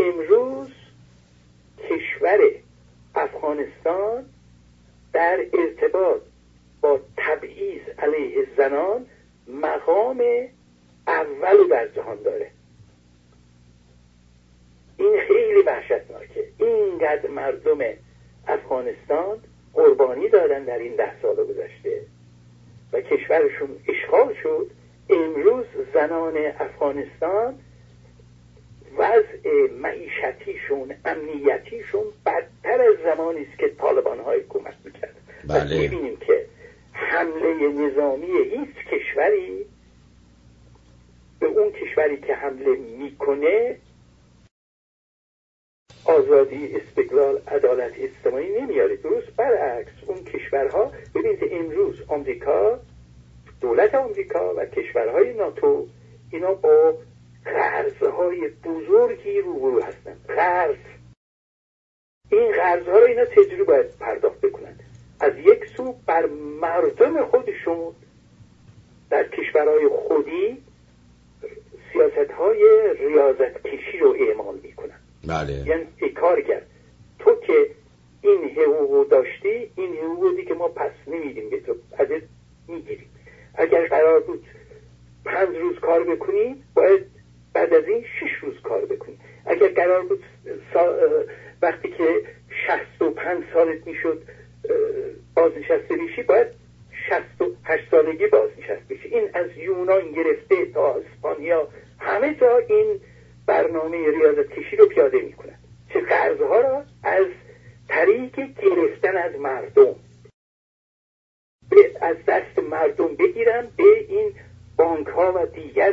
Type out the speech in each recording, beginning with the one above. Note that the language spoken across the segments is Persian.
امروز کشور افغانستان در ارتباط با تبعیض علیه زنان مقام اول در جهان داره. این خیلی وحشتناکه. اینقدر مردم افغانستان قربانی دادن در این 10 سال گذشته و کشورشون اشغال شد. امروز زنان افغانستان وضع معیشتیشون، امنیتیشون بدتر از زمانی است که طالبان های حکومت میکرد. و میبینیم که حمله نظامی هیچ کشوری به اون کشوری که حمله میکنه آزادی، استقلال، عدالت اجتماعی نمیاره. درست برعکس اون کشورها، ببینید امروز آمریکا، دولت آمریکا و کشورهای ناتو اینا با قرضهای بزرگی روبرو هستن. قرض، این قرضها رو اینا چجوری باید پرداخت بکنن؟ از یک سو بر مردم خودشون در کشورهای خودی سیاستهای ریاضت کشی رو اعمال میکنن. بله. یعنی کارگر تو که این حقوق داشتی، این حقوقی که ما پس نمیدیم به تو، ازت میگیریم. اگر قرار بود 5 روز کار بکنی باید بعد از این 6 روز کار بکنی. اگر قرار بود وقتی که 65 سالت میشد بازنشسته بشی باید 68 سالگی بازنشسته بشی. این از یونان گرفته تا اسپانیا همه جا این برنامه ریاضت کشی رو پیاده میکنن. چه قرضها را از طریق گرفتن از مردم از دست مردم بگیرن به این بانک ها و دیگر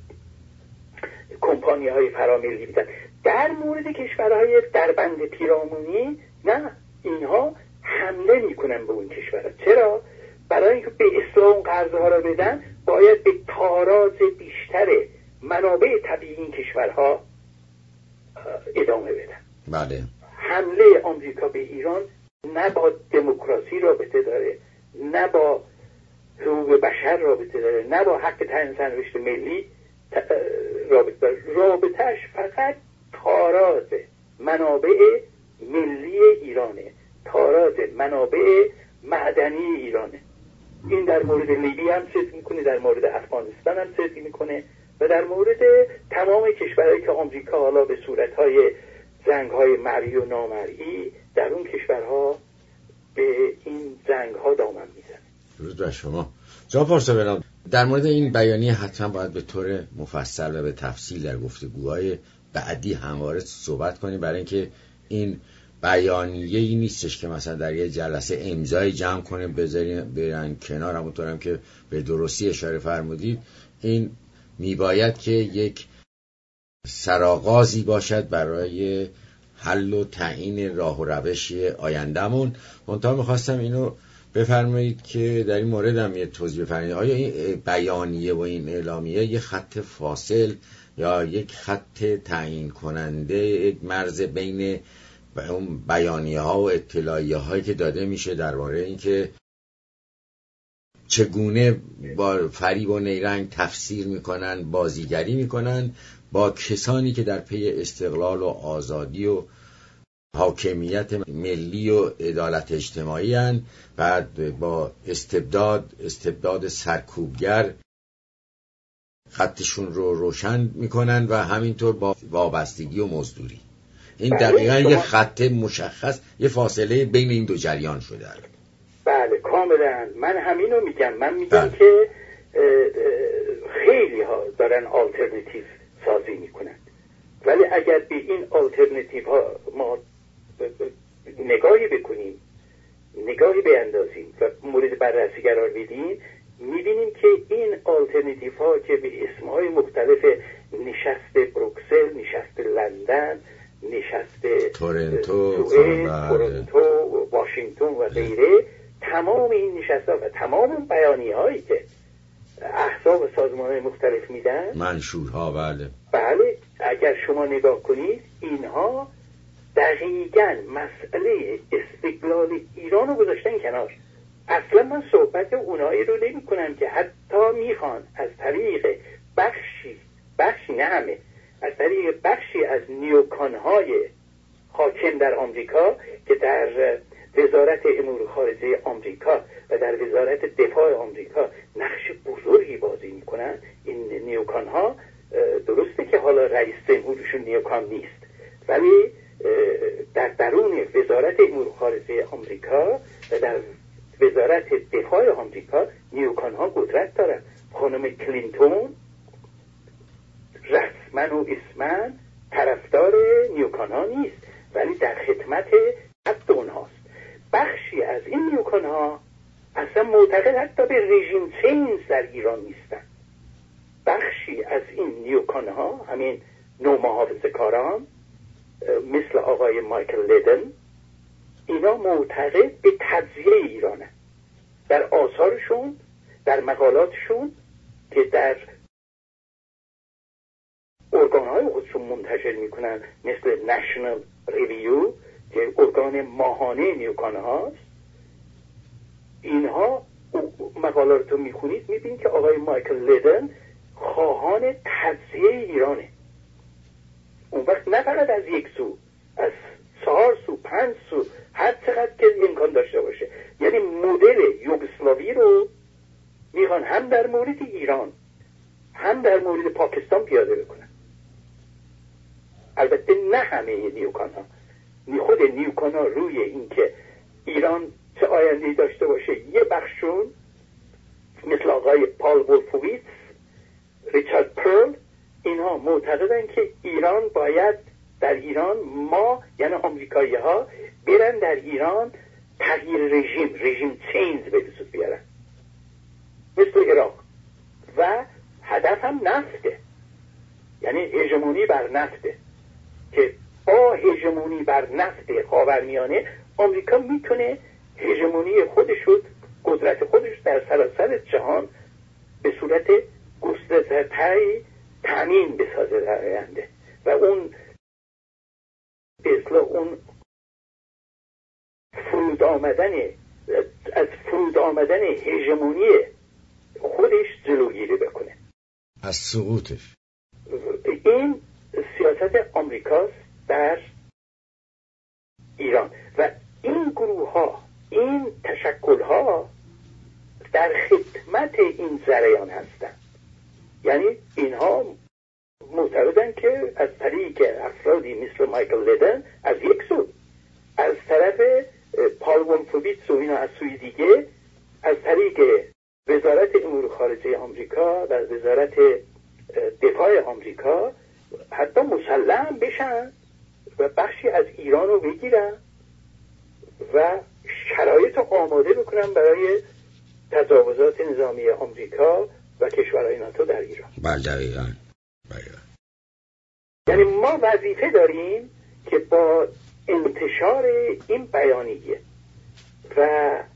کمپانی های فراملی بدن. در مورد کشورهای دربند پیرامونی نه، اینها حمله میکنن به اون کشورها. چرا؟ برای اینکه به اصلاح اون قرضها را بدن باید به تاراج بیشتر منابع طبیعی این کشورها ادامه بدن. بله. حمله آمریکا به ایران نه با دموکراسی رابطه داره، نه با حقوق بشر رابطه داره، نه با حق تعیین سرنوشت ملی رابطه داره. رابطهش فقط تاراج منابع ملی ایرانه، تاراج منابع معدنی ایرانه. این در مورد لیبی هم چیز میکنه، در مورد افغانستان هم چیز میکنه و در مورد تمام کشورهایی که آمریکا حالا به صورتهای جنگ‌های مرئی و نامرئی در اون کشورها به این جنگ‌ها دامن میزنه. درود بر شما. جناب پارسا، در مورد این بیانیه حتما باید به طور مفصل و به تفصیل در گفتگوهای بعدی همواره صحبت کنیم، برای اینکه این بیانیه‌ای نیستش که مثلا در یه جلسه امضای جمع کنیم بذاریم برن کنار. همونطورم که به درستی اشاره فرمودید، این میباید که یک سرآغازی باشد برای حل و تعیین راه و روش آیندهمون. منتها میخواستم اینو بفرمایید که در این مورد هم یه توضیح بفرمایید، آیا این بیانیه و این اعلامیه یک خط فاصل یا یک خط تعیین کننده، یک مرز بین اون بیانیه ها و اطلاعیه هایی که داده میشه درباره اینکه چگونه با فریب و نیرنگ تفسیر میکنن، بازیگری میکنن با کسانی که در پی استقلال و آزادی و حاکمیت ملی و عدالت اجتماعی هستند، بعد با استبداد سرکوبگر خطشون رو روشن میکنن و همینطور با وابستگی و مزدوری. این دقیقاً یه خط مشخص، یه فاصله بین این دو جریان شده. بله کاملا، من همینو میگم. من میگم که خیلی ها دارن آلترناتیو سازی میکنن، ولی اگر به این آلترناتیو ها ما نگاهی بکنیم، نگاهی بیندازیم و مورد بررسی قرار بدیم، میبینیم که این آلترناتیو ها که به اسمهای مختلف نشست بروکسل، نشست لندن، نشست تورنتو، واشنگتن و غیره، تمام این نشست ها و تمام بیانیه هایی که احزاب و سازمان های مختلف میدن، منشورها، بله اگر شما نگاه کنید اینها دقیقاً مسئله استقلال ایران رو گذاشتن کنار. اصلا من صحبت اونایی رو نمی کنم که حتی میخوان از طریق بخشی نه همه، از طریق بخشی از نیوکانهای حاکم در آمریکا که در وزارت امور خارجه آمریکا و در وزارت دفاع آمریکا نقش بزرگی بازی میکنن. این نیوکانها درسته که حالا رئیس جمهورشون نیوکان نیست، ولی در درون وزارت امور خارجه آمریکا و در وزارت دفاع آمریکا نیوکانها قدرت دارن. خانم کلینتون رسما و اسما طرفدار نیوکانها نیست، ولی در خدمت حد اونهاست. بخشی از این نیوکانها اصلا معتقد حتی به رژیم چینج در ایران نیستن. بخشی از این نیوکانها، همین نومحافظه‌کاران مثل آقای مایکل لیدن، اینا معتقد به تجزیه ایرانه. در آثارشون، در مقالاتشون که در ارگانهای خودشون منتشر میکنن مثل نشنال ریویو که ارگان ماهانه نیوکان هاست، اینها مقالات رو میخونید میبینید که آقای مایکل لیدن خواهان تجزیه ایرانه. اون وقت نه فقط از یک سو، از 4 سو 5 سو، هر چقدر که امکان داشته باشه. یعنی مدل یوگسلاوی رو میخوان هم در مورد ایران هم در مورد پاکستان پیاده بکنن. البته نه همه نیوکان ها، خود نیوکان ها روی این که ایران چه آینده‌ای داشته باشه، یه بخشون مثل آقای پال ولفویتس، ریچارد پرل، اینها معتقدن که ایران باید در ایران ما یعنی آمریکایی ها برن در ایران تغییر رژیم چینج به وجود بیارن مثل عراق، و هدف هم نفته، یعنی هژمونی بر نفته که با هژمونی بر نفت خاورمیانه آمریکا میتونه هژمونی خودش، قدرت خودش در سراسر جهان به صورت گسترده‌تری تامین بسازه در آینده و اون به اصطلاح اون از فرود آمدن هژمونی خودش جلوگیری بکنه، از سقوطش. این سیاست آمریکاست در ایران و این گروه ها، این تشکل ها در خدمت این جریان هستند. یعنی اینها معتقدن که از طریق افرادی مثل مایکل لیدن از یک سو، از طرف پال ولفویتس و اینا از سوی دیگه، از طریق وزارت امور خارجه آمریکا و وزارت دفاع آمریکا حتی مسلم بشن و بخشی از ایران رو بگیرن و شرایط رو آماده بکنن برای تجاوزات نظامی آمریکا و کشورهای ناتو در ایران. دقیقاً. یعنی ما وظیفه داریم که با انتشار این بیانیه و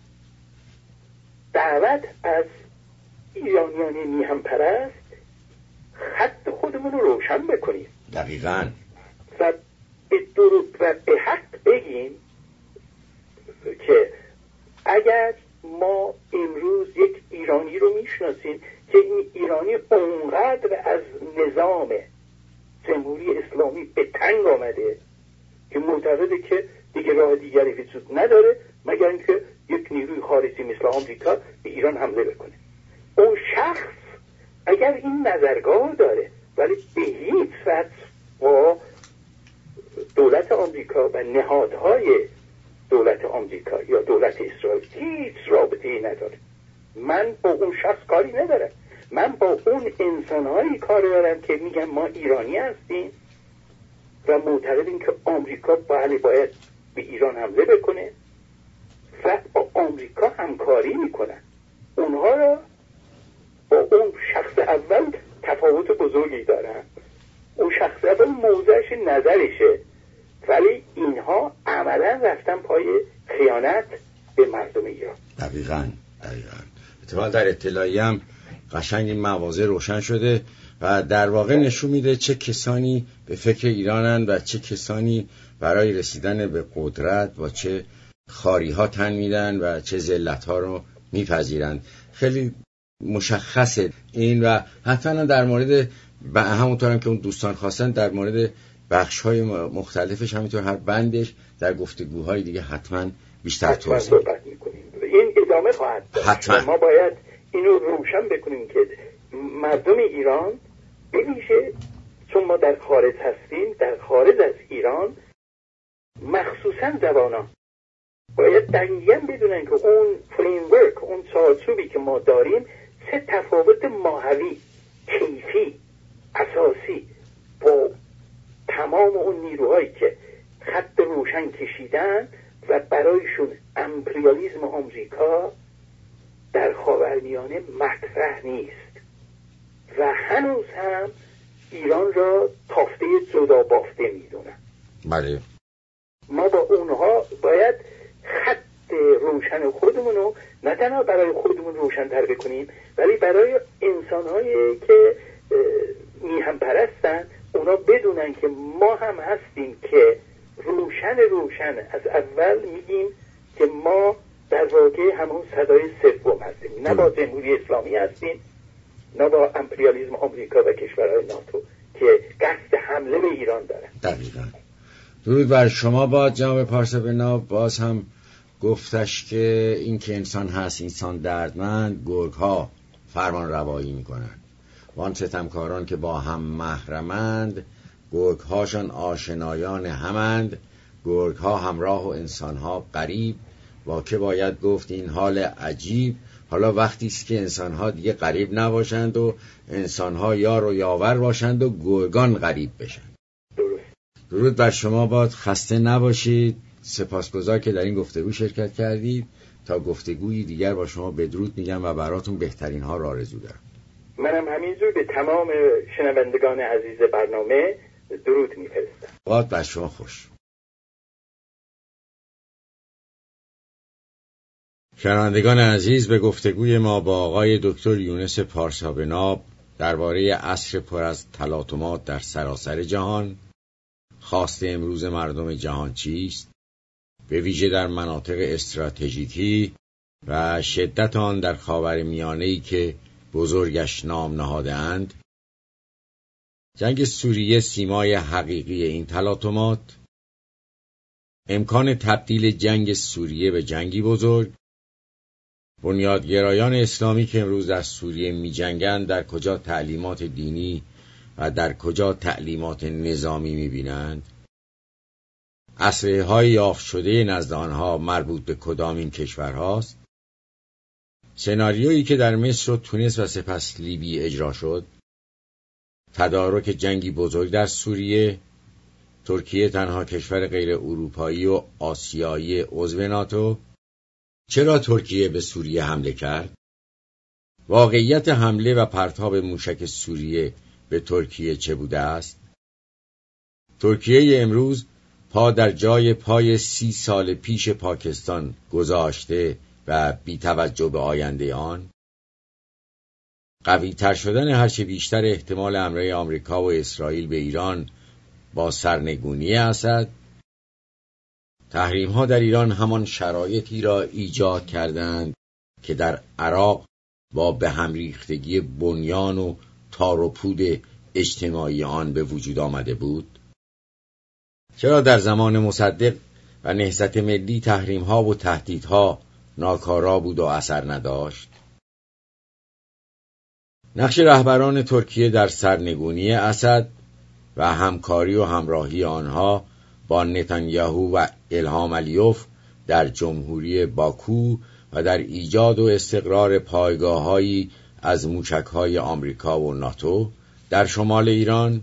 دعوت از ایرانیان میهم پرست خط خودمون رو روشن بکنیم. دقیقاً. و به حق بگیم که اگر ما امروز یک ایرانی رو میشناسیم که این ایرانی اونقدر از نظام جمهوری اسلامی به تنگ آمده که معتقده که دیگه راه دیگری وجود نداره مگر اینکه یک نیروی خارجی مثل آمریکا به ایران حمله بکنه، اون شخص اگر این نظرگاه داره ولی به هیچ وجه با دولت آمریکا و نهادهای دولت آمریکا یا دولت اسرائیل هیچ رابطه‌ای نداره، من با اون شخص کاری ندارم، من با اون انسانهایی کار دارم که میگن ما ایرانی هستیم و معتقدیم که آمریکا باید به ایران حمله بکنه و با آمریکا همکاری میکنن. اونها را با اون شخص اول تفاوت بزرگی دارن. اون شخص اول موضعش نظرشه، ولی اینها عملا رفتن پای خیانت به مردم ایران. دقیقاً. اتفاقا در اطلاعیه هم قشنگ این مواضع روشن شده و در واقع نشون میده چه کسانی به فکر ایرانن و چه کسانی برای رسیدن به قدرت با چه خاری ها تن میدن و چه ذلت ها رو میپذیرند. خیلی مشخصه این و حتی در مورد و همونطور هم که اون دوستان خواستن در مورد بخش‌های مختلفش همینطور هر بندش در گفتگوهای دیگه حتما بیشتر توضیح صحبت می‌کنیم. این ادامه خواهد داشت. حتما ما باید اینو روشن بکنیم که مردم ایران بویژه چون ما در خارج هستیم، در خارج از ایران مخصوصا جوانان باید دقیقاً بدونن که اون فریمورک، اون چارچوبی که ما داریم 3 تفاوت ماهوی کیفی اساسی با تمام اون نیروهایی که خط روشن کشیدن و برایشون امپریالیسم آمریکا در خاورمیانه مطرح نیست و هنوز هم ایران را تافته جدا بافته میدونن. بله. ما با اونها باید خط روشن خودمون رو نه تنها برای خودمون روشن‌تر بکنیم ولی برای انسان‌هایی که میهم پرستن اونا بدونن که ما هم هستیم که روشن از اول میگیم که ما در واقع همون صدای سوم هستیم، نه با جمهوری اسلامی هستیم نه با امپریالیسم آمریکا و کشورهای ناتو که قصد حمله به ایران دارن. دقیقاً. درود بر شما با جناب پارسابنا. باز هم گفتش که این که انسان هست انسان دردمند، گرگ ها فرمان روایی میکنن، وان ستمکاران که با هم محرمند، گرگ هاشان آشنایان همند، گرگ ها همراه و انسان ها غریب، با که باید گفت این حال عجیب. حالا وقتی است که انسان ها دیگه غریب نباشند و انسان ها یار و یاور باشند و گرگان غریب بشن. درود بر شما باد، خسته نباشید. سپاسگزار که در این گفتگو شرکت کردید. تا گفتگویی دیگر با شما بدرود میگم و براتون بهترین ها را آرزو دارم. منم همینجور به تمام شنوندگان عزیز برنامه درود میفرستم. باد بر شما خوش. شنوندگان عزیز، به گفتگوی ما با آقای دکتر یونس پارسابنا درباره عصر پر از تلاطمات در سراسر جهان، خواست امروز مردم جهان چیست، به ویژه در مناطق استراتژیکی و شدت آن در خاورمیانه‌ای که بزرگش نام نهاده‌اند، جنگ سوریه سیمای حقیقی این تلاطمات، امکان تبدیل جنگ سوریه به جنگی بزرگ، بنیادگرایان اسلامی که امروز در سوریه می جنگند در کجا تعلیمات دینی و در کجا تعلیمات نظامی می بینند، اسلحه‌های یافت شده نزد آنها مربوط به کدامین کشورهاست، سناریویی که در مصر و تونس و سپس لیبی اجرا شد، تدارک جنگی بزرگ در سوریه، ترکیه تنها کشور غیر اروپایی و آسیایی عضو ناتو، چرا ترکیه به سوریه حمله کرد؟ واقعیت حمله و پرتاب موشک سوریه به ترکیه چه بوده است؟ ترکیه امروز پا در جای پای 30 سال پیش پاکستان گذاشته و بی توجه به آینده آن، قوی تر شدن هرچه بیشتر احتمال حمله آمریکا و اسرائیل به ایران با سرنگونی اسد، تحریم ها در ایران همان شرایطی را ایجاد کردند که در عراق با به هم ریختگی بنیان و تار و پود اجتماعی آن به وجود آمده بود. چرا در زمان مصدق و نهضت ملی تحریم ها و تهدیدها ناکارا بود و اثر نداشت؟ نقش رهبران ترکیه در سرنگونی اسد و همکاری و همراهی آنها با نتانیاهو و الهام علیوف در جمهوری باکو و در ایجاد و استقرار پایگاه‌هایی از موشک‌های آمریکا و ناتو در شمال ایران،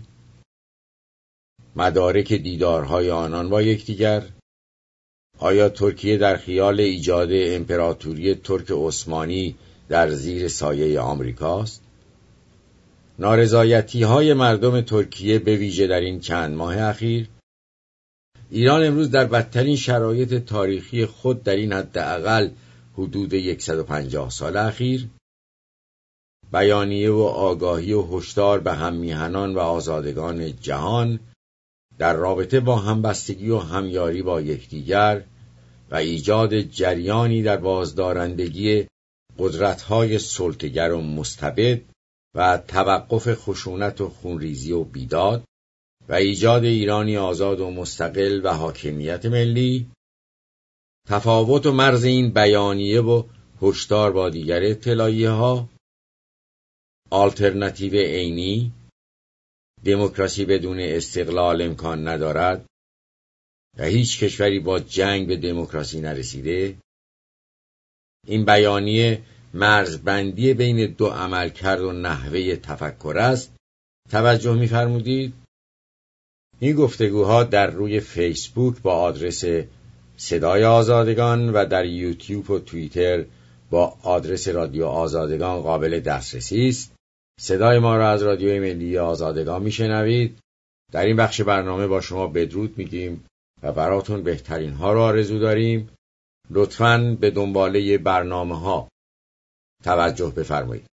مدارک دیدارهای آنان با یکدیگر، آیا ترکیه در خیال ایجاد امپراتوری ترک عثمانی در زیر سایه آمریکاست؟ نارضایتی‌های مردم ترکیه به ویژه در این چند ماه اخیر، ایران امروز در بدترین شرایط تاریخی خود در این حداقل حدود 150 سال اخیر، بیانیه و آگاهی و هشدار به هم میهنان و آزادگان جهان در رابطه با همبستگی و همیاری با یکدیگر و ایجاد جریانی در بازدارندگی قدرت‌های سلطه‌گر و مستبد و توقف خشونت و خونریزی و بیداد و ایجاد ایرانی آزاد و مستقل و حاکمیت ملی، تفاوت و مرز این بیانیه و هشدار با دیگر اطلاعیه‌ها، آلترناتیو عینی، دموکراسی بدون استقلال امکان ندارد و هیچ کشوری با جنگ به دموکراسی نرسیده. این بیانیه مرزبندی بین دو عملکرد و نحوه تفکر است. توجه می‌فرمودید؟ این گفتگوها در روی فیسبوک با آدرس صدای آزادگان و در یوتیوب و توییتر با آدرس رادیو آزادگان قابل دسترسی است. صدای ما را از رادیوی ملی آزادگان میشنوید. در این بخش برنامه با شما بدرود میگیم و براتون بهترین ها را آرزو داریم. لطفاً به دنباله برنامه ها توجه بفرمایید.